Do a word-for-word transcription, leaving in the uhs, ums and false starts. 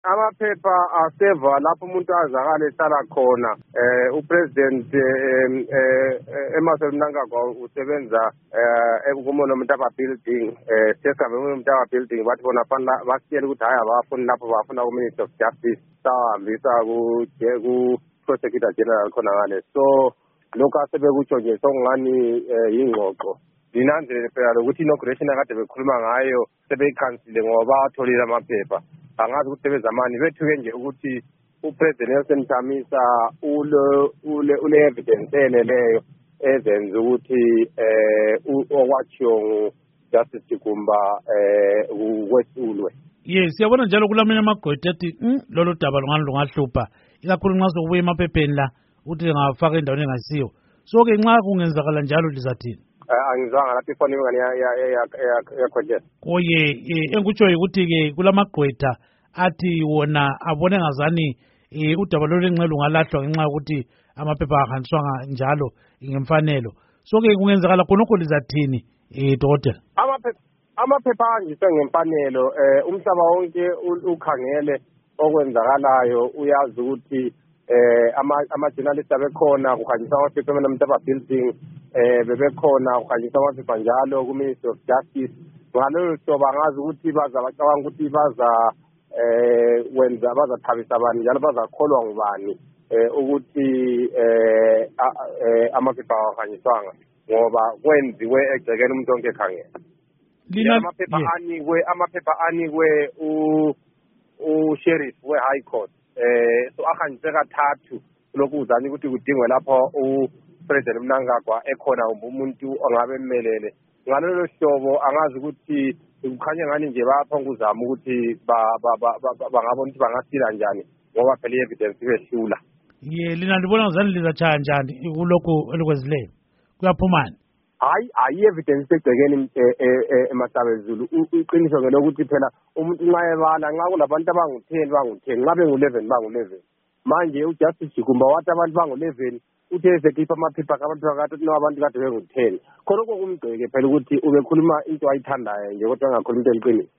Amaphepha aseva lapho umuntu azakale ehlala khona. Eh upresident Emmerson Mnangagwa usebenza eh kuMono Mtaba building eh sesabe uMtaba building bathi bona fana basiyela ukuthi hayi abafuni lapho bafuna ku Minister of Justice sahambisa ku ku Prosecutor General khona ngale. So lokho asebekutsho nje sokungani ingxoxo. Dinanzele phela ukuthi inauguration akade bekhuluma ngayo sebeyikhansile ngoba atholile amaphepha. Angazi ukuthi sebezamani bethuke nje ukuthi uPresident Nelson Chamisa ule ule ule evidence leyo ezenza ukuthi eh okwachiyo Justice Tikumba eh uwesulwe. Yes, siyabona njalo kulamanye amagqwetha ethi lolu daba lungani lungahlupha ikakhulu nxa sokubuya emaphepheni la ukuthi ngafaka endaweni engasiyo. So ke nxa kungenzakala njalo lizathini? Angizwanga lapho ifoni ngani ya ya ya khonje. Oye engutsho ukuthi ke kulamagqwetha athi wona abone ngazani udaba lolengcelo ngalahlwa ngenxa ukuthi amaphepha ahanjiswanga njalo ngemfanelo. So ke kungenzakala khonokho lizathini eh dokotela? Amaphepha amaphepha anjiswe ngemfanelo eh umhlaba wonke ukhangele okwenzakalayo uyazi ukuthi eh ama ama journalists abekhona kukhanyiswa amaphepha eMtaba building eh bebekhona kukhanyiswa amaphepha njalo ku Ministry of Justice. Ngalolu hlobo angazi ukuthi baza bacabanga ukuthi baza eh wenza bazathabisa abantu njalo bazakholwa ngubani eh ukuthi eh amaphepha akhanyiswanga ngoba kwenziwe egcekeni umuntu onke ekhangela. Lina amaphepha anikwe amaphepha anikwe u u sheriff we high court eh so akhanyise kathathu lokuzana ukuthi kudingwe lapho u President Mnangagwa ekhona umuntu ongabe emelele. Ngalolu hlobo angazi ukuthi ukukhanya ngani nje baphonga uzama ukuthi bangabona ukuthi bangasila njani ngoba phela i-evidence ibehlula. Ye lina libona ngazani lizachaya njani kulokho elikwezileyo kuyaphumani? Hayi ayi evidence egcekeni eMatabezulu uqiniso ngelokuthi phela umuntu nxa ebala nxa kulabantu abangu ten bangu ten nxa bengu eleven bangu eleven manje uJustice Tikumba wathi abantu bangu eleven uthe esekhipha amaphepha kabantu akade nabantu kade bengu ten khonokho kumgceke phela ukuthi ubekhuluma into ayithandayo nje kodwa angakhuluma into eliqiniso.